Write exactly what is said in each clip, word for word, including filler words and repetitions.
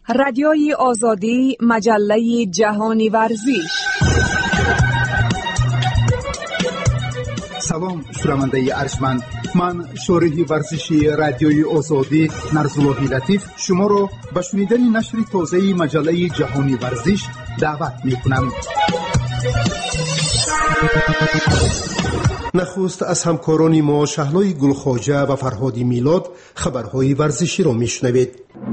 رادیوی آزادی، مجله جهانی ورزش. سلام شنونده ارجمند، من شارح ورزشی رادیوی آزادی نرزالله لطیف شما را به شنیدن نشر تازه مجله جهانی ورزش دعوت می‌کنم. نخست از همکاران ما شهلای گلخواجه و فرهاد میلاد خبرهای ورزشی را میشنوید.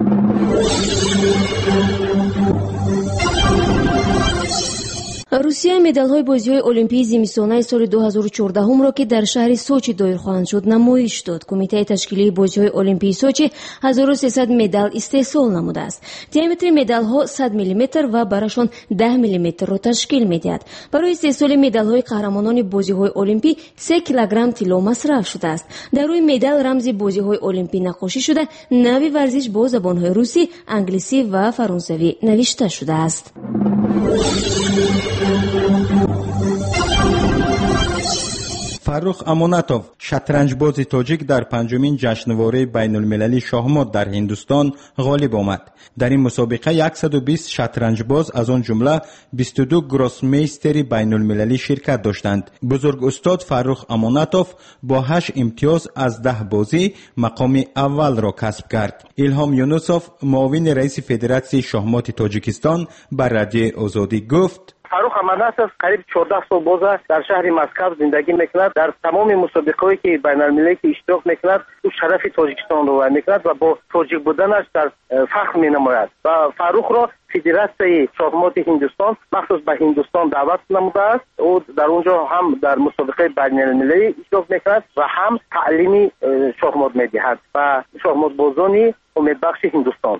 روسیه مدال‌های بازی‌های المپیک زمستانه سال دو هزار و چهارده را که در شهر سوچی دایر خواهند شد نمایش داد. کمیته تشکیلی بازی‌های المپیک سوچی هزار و سیصد مدال استحصال نموده است. دیامتر مدال‌ها صد میلیمتر و برایشان ده میلیمتر را تشکیل می‌دهد. برای استحصال مدال‌های قهرمانان بازی‌های المپیک سه کیلوگرم طلا مصرف شده است. در روی مدال رمز بازی‌های المپیک نقاشی شده، نوع ورزش با زبان‌های روسی، انگلیسی و فرانسوی نوشته شده است. فرخ امانتوف شطرنجباز تاجیک در پنجمین جشنواره بین المللی شاهمات در هندوستان غالب آمد. در این مسابقه صد و بیست شطرنجباز از آن جمله بیست و دو گروسمیستر بین المللی شرکت داشتند. بزرگ استاد فرخ امانتوف با هشت امتیاز از ده بازی مقام اول را کسب کرد. الهام یونوسوف معاون رئیس فدراسیون شاهمات تاجیکستان بر رادیو آزادی گفت: فاروق امانتوف قریب چهارده سال باز در شهر مسکو زندگی میکند. در تمام مسابقه‌ای که بین المللی اشتراک میکند او شرف تاجیکستان را میکند و با تاجیک بودنش در فخر مینماید و فاروق را فدراسیون شاهمات هندوستان مخصوص به هندوستان دعوت نموده است. او در اونجا هم در مسابقه بین المللی اشتراک میکند و هم تعلیم شاهمات میدهد و شاهمات بازانی امیدبخش هندوستان.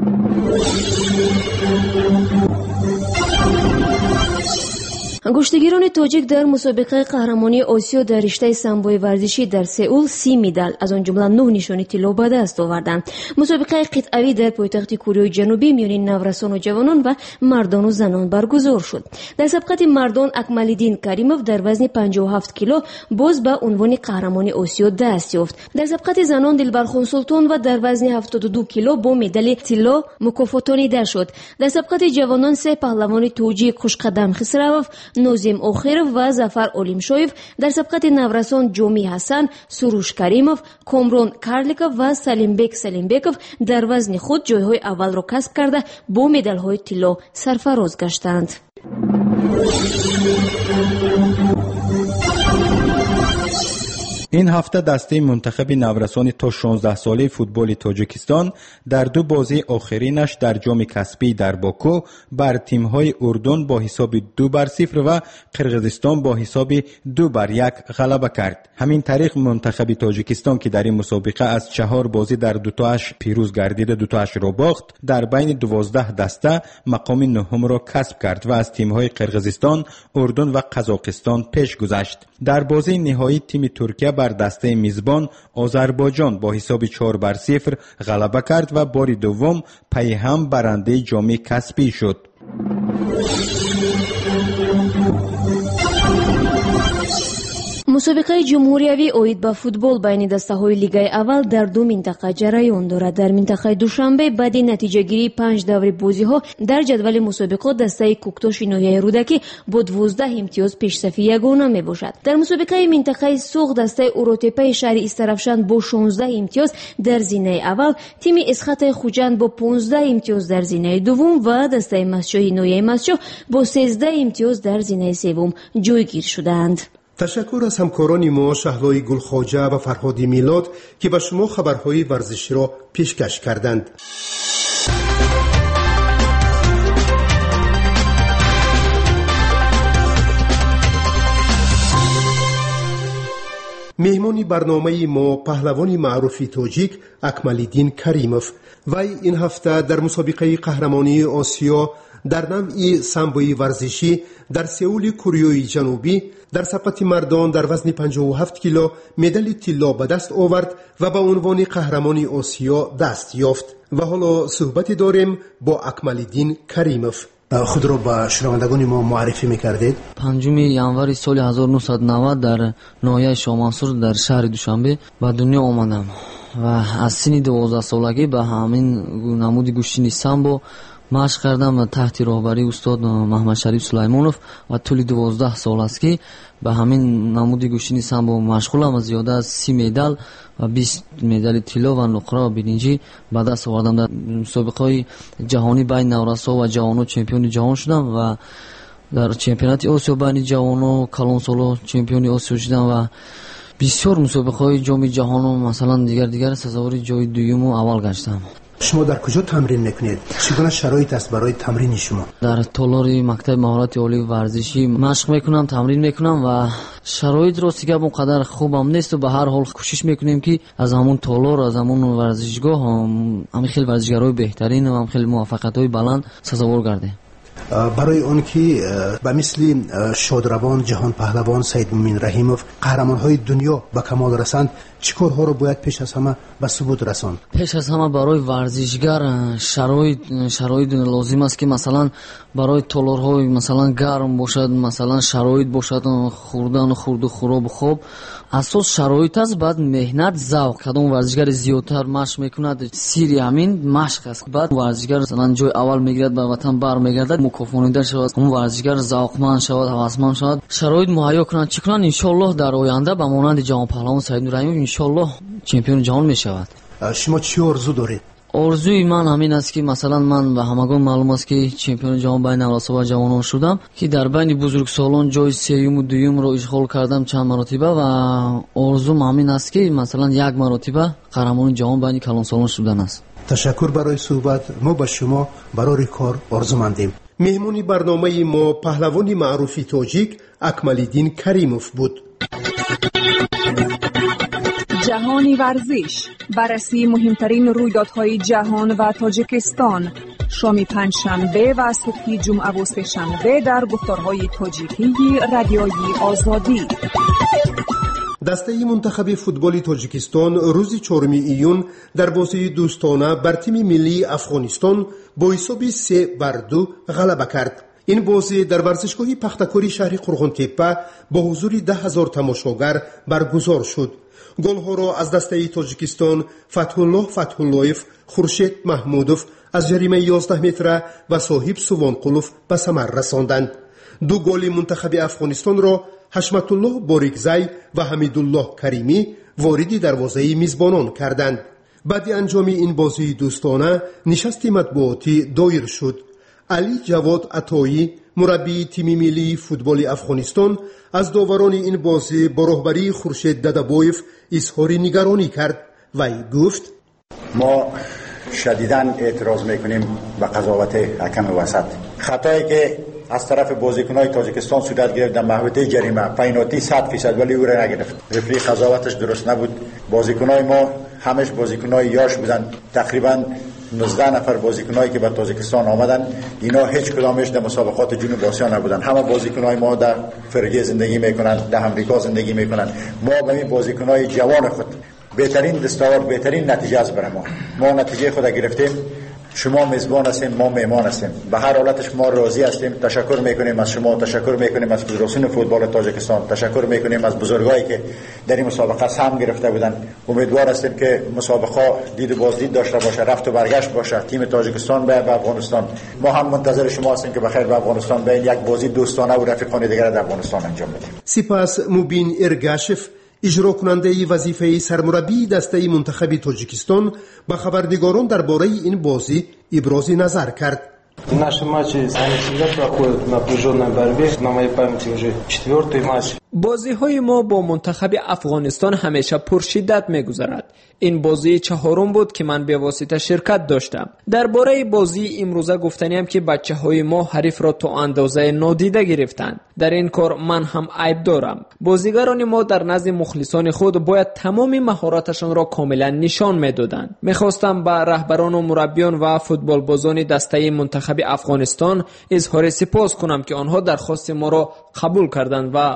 گشتگیران تاجیک در مسابقه قهرمانی آسیا در رشته سامبوی ورزشی در سئول سی مدال از آن جمله نه نشانی طلا به دست آوردند. مسابقه قطعوی در پایتخت کره جنوبی میان نورسان و جوانان و مردان و زنان برگزار شد. در سبقت مردان اکمال‌الدین کریموف در وزن پنجاه و هفت کیلو باز به عنوان قهرمان آسیا دست یافت. در سبقت زنان دلبرخان سلطان و در وزن هفتاد و دو کیلو با مدال طلا مکافاتانیده شد. در سبقت جوانان سه پهلوان تاجیک خوشقدم خسروف، نوزیم اوخیرов و ظفر اولیمشویف، در سبقت نورسان جومی حسن، سروش کریموف، کامرون کارلیکوف و سلیمبک سلیمبکوف در وزن خود جایهای اول را کسب کرده با مدال‌های طلا سرفراز گشتند. این هفته دسته منتخب نورسان تا شانزده ساله فوتبال تاجیکستان در دو بازی آخرینش در جام کسپی در باکو بر تیم‌های اردن با حساب دو بر صفر و قرقیزستان با حساب دو بر یک غلبه کرد. همین طریق منتخب تاجیکستان که در این مسابقه از چهار بازی در دوتاش پیروز گردیده دوتاش را باخت، در بین دوازده دسته مقام نهم را کسب کرد و از تیم‌های قرقیزستان، اردن و قزاقستان پیش گذشت. در بازی نهایی تیم ترکیه بر دسته میزبان آذربایجان با حساب چهار بر صفر غلبه کرد و بار دوم پی هم برنده جام کسپی شد. مسابقه جمهوریوی اوید به فوتبال بین دسته‌های لیگای اول در دو منطقه جریان دارد. در منطقه دوشنبه بعد نتیجه‌گیری پنج دور بازی‌ها در جدول مسابقات دسته کوکتاش نوحه رودکی با دوازده امتیاز پیش‌صفی یگانه میباشد. در مسابقه منطقه سوق دسته اوروتپه شهر استرافشان با شانزده امتیاز در زینه اول، تیم اسخط خوجند با پانزده امتیاز در زینه دوم و دسته مسجوی نوحه مسجو با سیزده امتیاز در زینه سوم جایگیر شدند. تشکر از همکاران ما شهلای گلخواجه و فرهاد میلاد که به شما خبرهای ورزشی را پیشکش کردند. مهمان برنامه ما پهلوان معروف تاجیک اکمال‌الدین کریموف. وی این هفته در مسابقه قهرمانی آسیا در نوع سامبوی ورزشی در سئول کره جنوبی در سبقت مردان در وزن پنجاه و هفت کیلو مدال طلا به دست آورد و به عنوان قهرمان آسیا دست یافت. و حالا صحبت داریم با اکمال‌الدین کریموف. خود را به شنوندگان ما معرفی می‌کردید؟ پنجم ژانویه سال هزار و نهصد و نود در ناحیه شاه منصور در شهر دوشنبه به دنیا آمدم. و از سن دوازده سالگی به همین نمود گوشتنی سامبو مشق کردم تحت راهبری استاد محمد شریف سلیمانوف و طول دوازده سال است که به همین نمود گوشتنی سامبو مشغولم. از زیاده از سی مدال و بیست مدال طلا و نقره و برنجی به دست آوردم. در مسابقات جهانی بین نورسا و جوانان چمپیون جهان شدم و در چمپیونات آسیا بین جوانان کلان سالو چمپیون آسیا شدم و بسیار مسابقات جام جهان مثلا دیگر دیگر سزاوار جای دوم و اول گشتم. شما در کجا تمرین میکنید؟ چگونه شرایط است برای تمرین شما؟ در تالار مکتب مهارت عالی ورزشی مشق میکنم، تمرین میکنم و شرایط راستیگه اونقدر خوبم نیست و به هر حال کوشش میکنیم که از همون تالار از همون ورزشگاه هم, هم خیلی ورزشگرای بهترین و هم خیلی موفقیت‌های بلند سزاوار گردیم. برای اون که به مثل شادروان جهان پهلوان سید مومن رحیموف قهرمان‌های دنیا به کمال رسند چه کارها رو باید پیش از همه به ثبوت رساند؟ پیش از همه برای ورزشگر شرایط شرایط لازم است که مثلا برای تالارهای مثلا گرم باشد، مثلا شرایط باشد خوردن خورد و خراب خوب اساس شرایط است. بعد مهنت ذوق کدام ورزشگر زیادتر مشق میکند سیری همین مشق است. بعد ورزشگر مثلا جای اول میگیرد به وطن برمیگردد مکافونیده شود، اون ورزشگر ذوقمند شود، هوسمند شود، شرایط مهیا کنند چیکار ان شاءالله در آینده به مانند جهان پهلوان سید رحیموف ان شاءالله چمپیون جهان میشود. شما چی آرزو دارید؟ آرزوی من همین است که مثلا من به همگان معلوم است که چمپیون جهان بین اولسا و جوانان شدم که در بین بزرگسالان جای سوم و دوم رو اشغال کردم چند مرتبه و آرزوم همین است که مثلا یک مرتبه قهرمان جهان بین کلانسالان شدن است. تشکر برای صحبت. ما با شما برای کار آرزومندیم. مهمون برنامه ما پهلوان معروف تاجیک اکمالدین کریموف بود. جهانی ورزش، بررسی مهمترین رویدادهای جهان و تاجیکستان، شام پنجشنبه و صبح جمعه و سه‌شنبه در گفتارهای تاجیکی رادیویی آزادی. دسته منتخب فوتبال تاجیکستان روز چهارم ایون در بازی دوستانه بر تیم ملی افغانستان با حساب سه بر دو غلبه کرد. این بازی در ورزشگاه پختکوری شهر قرغن‌تپه با حضور ده هزار تماشاگر برگزار شد. گل‌ها را از دسته تاجیکستان فتح الله فتح اللهیف، خورشید محمودوف از جریمه یازده متره و صاحب سوانقلوف به ثمر رساندند. دو گل منتخب افغانستان را حشمت الله باریکزی و حمیدالله کریمی وارد دروازه میزبانان کردند. بعد انجام این بازی دوستانه نشست مطبوعاتی دایر شد. علی جواد عطایی مربی تیم ملی فوتبال افغانستان از داوران این بازی با راهبری خورشید ددبایف اظهار نگرانی کرد و گفت ما شدیداً اعتراض میکنیم به قضاوت حکم وسط. خطایی که از طرف بازیکن‌های تاجیکستان صورت گرفت در محوطه جریمه پنالتی صد فیصد ولی او را نگرفت. رفری قضاوتش درست نبود. بازیکن‌های ما همش بازیکن‌های یاش بودن. تقریباً نوزده نفر بازیکنایی که به تاجیکستان آمدن اینا هیچ کدامش در مسابقات جنوب آسیا نبودن. همه بازیکنای ما در فرگه زندگی میکنن، در امریکا زندگی میکنن. ما به این بازیکنای جوان خود بهترین دستاورد بهترین نتیجه است برای ما. ما نتیجه خود گرفتیم. شما میزبان هستیم، ما مهمان هستیم. به هر حالتش ما راضی هستیم. تشکر میکنیم از شما، تشکر میکنیم از فدراسیون فوتبال تاجیکستان، تشکر میکنیم از بزرگایی که در این مسابقه سهم گرفته بودن. امیدوار هستیم که مسابقه دید و بازدید داشته باشه، رفت و برگشت باشه. تیم تاجیکستان به افغانستان، ما هم منتظر شما هستیم که بخیر به افغانستان به یک بازی دوستانه و رفیقانه دیگر در افغانستان انجام بدیم. سپس مبین ارگاشف اجرا کننده وظیفه سرمربی دسته منتخب تاجیکستان با خبرنگاران درباره این بازی ابراز نظر کرد. Наши матчи, они всегда проходят в напряженной борьбе. На моей памяти уже четвертый матч. بازی‌های ما با منتخب افغانستان همیشه پرشدت می‌گذرد. این بازی چهارم بود که من به واسطه شرکت داشتم. درباره بازی امروزه گفتنیم که بچه‌های ما حریف را تا اندازه نادیده گرفتند. در این کار من هم عیب دارم. بازیگران ما در نزد مخلصان خود باید تمام مهارتشان را کاملا نشان می‌دادند. می‌خواستم به رهبران و مربیان و فوتبال بازان دسته منتخب افغانستان اظهار سپاس کنم که آنها درخواست ما را قبول کردند و با ما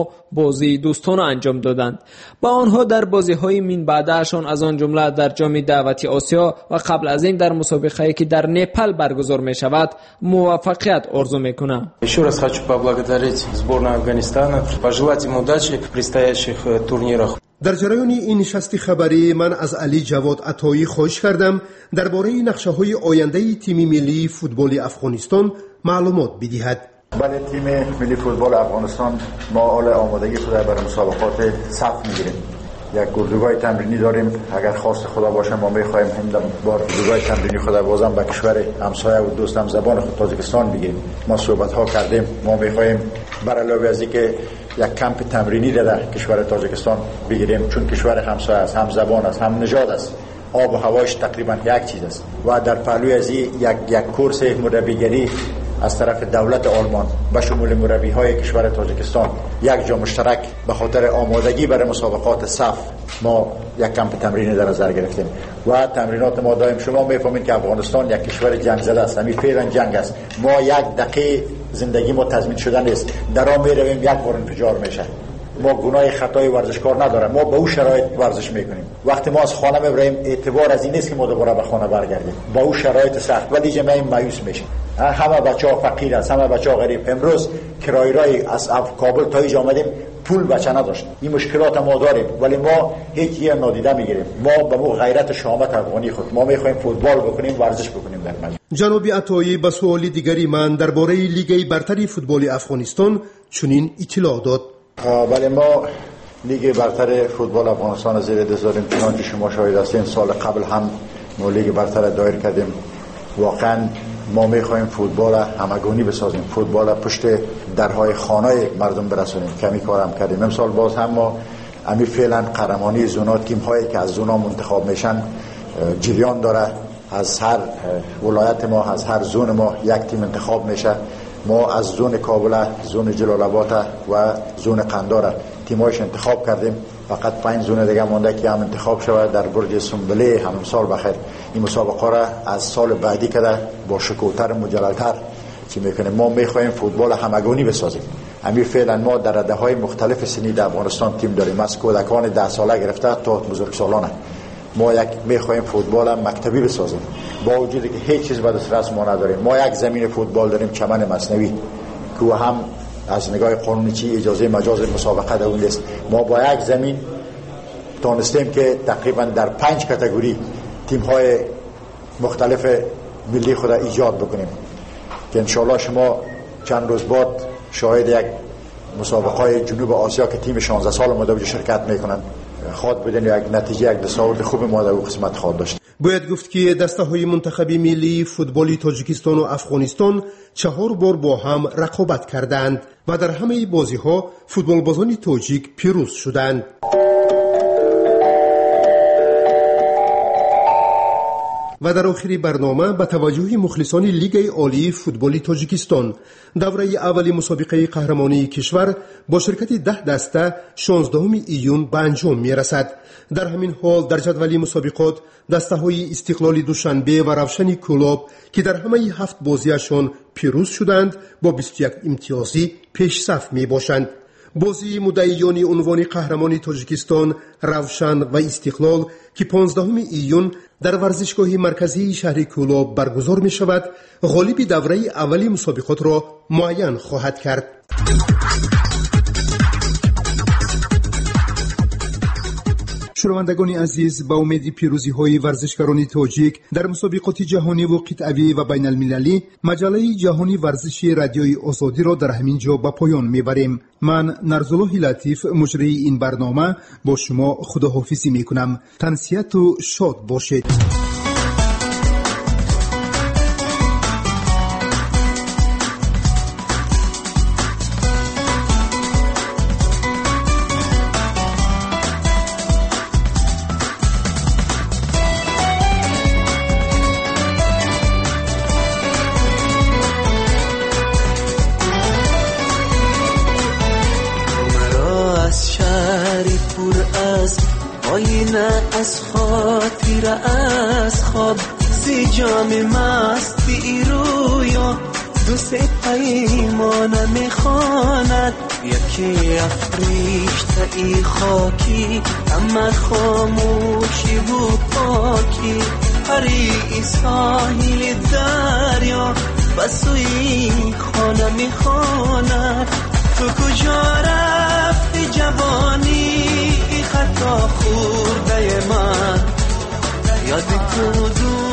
ما بازی دوستانه انجام دادند. با آنها در بازی‌های من بعدشان از آن جمله در جام دعوتی آسیا و قبل از این در مسابقه‌ای که در نپال برگزار می‌شود موفقیت آرزو می‌کنم. Еще раз хочу поблагодарить сборную Афганистана, пожелать им удачи в предстоящих турнирах. در جریان این نشست خبری من از علی جواد عطایی خواهش کردم درباره نقشه‌های آینده تیم ملی فوتبال افغانستان معلومات بدهد. بله، تیم ملی فوتبال افغانستان ما حال آمادگی خود برای مسابقات صف می‌گیریم. یک اردوگاه تمرینی داریم. اگر خواست خدا باشه ما می‌خوایم این بار اردوگاه تمرینی خود بازم به کشور همسایه و دوست هم زبان خود تاجیکستان بگیریم. ما صحبت‌ها کردیم. ما می‌خوایم برای علاوه از اینکه یک کمپ تمرینی در کشور تاجیکستان بگیریم، چون کشور همسایه است، هم زبان است، هم نژاد است، آب و هواش تقریبا یک چیز است و در پهلوی از یک یک کورس مربیگری از طرف دولت آلمان به شمول مربی‌های کشور تاجیکستان یک جا مشترک به خاطر آمادگی برای مسابقات صف ما یک کمپ تمرینی در نظر گرفتیم و تمرینات ما دائم شما می‌فهمید که افغانستان یک کشور جنگ زده است. همین فعلا جنگ است. ما یک دقیقه زندگی ما تضمین شده نیست. در آن می‌رویم یک بار انفجار میشه. ما گناه خطای ورزشکار نداریم. ما به اون شرایط ورزش میکنیم. وقتی ما از خانه میبریم اعتبار از این نیست که ما دوباره به خانه برگردیم. با اون شرایط سخت ولی جمعی مایوس میشیم. همه بچه‌ها فقیر است، همه بچه‌ها غریب. امروز کرایه‌رای از کابل تا اینجا آمدیم پول بچه نداشت. این مشکلات ما داریم ولی ما هیچ یه نادیده میگیریم. ما به مو غیرت شامت افغانی خود ما میخوایم فوتبال بکنیم، ورزش بکنیم در مجلس. جناب عطایی به سوال دیگری من درباره لیگ برتر فوتبال افغانستان چنین اطلاع داد. ولی ما لیگ برتر فوتبال افغانستان زیر دست داریم. چنانچه شما شاهد هستین سال قبل هم ما لیگ برتر دایر کردیم. واقعا ما میخوایم فوتبال همگانی بسازیم، فوتبال پشت درهای خانه مردم برسونیم. کمی کارم کردیم. امسال باز هم ما امی فعلا قهرمانی زونا تیم هایی که از زونا منتخب میشن جریان داره. از هر ولایت ما، از هر زون ما یک تیم انتخاب میشه. ما از زون کابل، زون جلال آباد و زون قندار تیمایش انتخاب کردیم. فقط پنج زون دیگه مونده که هم انتخاب شود در برج سنبله هم سال بخیر. این مسابقه را از سال بعدی کده با شکوتر مجللتر چی میکنیم. ما میخوایم فوتبال همگانی بسازیم. همین فعلا ما در رده‌های مختلف سنی در افغانستان تیم داریم، از کودکان ده ساله گرفته تا بزرگسالانه. ما یک میخوایم فوتبال مکتبی بسازیم با وجودی که هیچ چیز به دسترس ما نداریم. ما یک زمین فوتبال داریم، چمن مصنوی که هم از نگاه قانونی چی اجازه مجاز مسابقه در اون نیست. ما با یک زمین تونستیم که تقریبا در پنج کاتگوری تیم‌های مختلف ملی خود ایجاد بکنیم که انشالله شما چند روز بعد شاهد یک مسابقه جنوب آسیا که تیم شانزده سال ما در شرکت میکنن خواهد بودن یک نتیجه یک دستاورد خوب ما در قسمت خواهد داشت. باید گفت که دسته های منتخب ملی فوتبال تاجیکستان و افغانستان چهار بار با هم رقابت کردند و در همه بازی ها فوتبال بازان تاجیک پیروز شدند. و در آخر برنامه به توجه مخلصان لیگ عالی فوتبال تاجیکستان دوره اول مسابقه قهرمانی کشور با شرکت ده دسته شانزدهم ایون به انجام می رسد. در همین حال در جدول مسابقات دسته های استقلال دوشنبه و روشن کلاب که در همه هفت بازیشان پیروز شدند با بیست و یک امتیازی پیش صف می باشند. بازی مدعیان عنوان قهرمانی تاجیکستان روشن و استقلال که پانزدهم ایون در ورزشگاه مرکزی شهر کولاب برگزار می شود غالب دوره اولی مسابقات را معین خواهد کرد. شنوندگان عزیز، با امید پیروزی های ورزشکاران تاجیک در مسابقات جهانی و قطعی و بین المللی مجله جهانی ورزشی رادیوی آزادی را در همین جا به پایان میبریم. من نرزالله لطیف مجری این برنامه با شما خداحافظی میکنم. تنسیت و شاد باشید. از خاطر از خواب سی جام مستی رویا دو سه پیمانه میخواند یکی افریشته ای خاکی، اما خاموشی و پاکی. پری ساحل دریا و سوی خانه میخواند. تو کجا رفتی جوانی خطا خورده من؟ یاد کدوم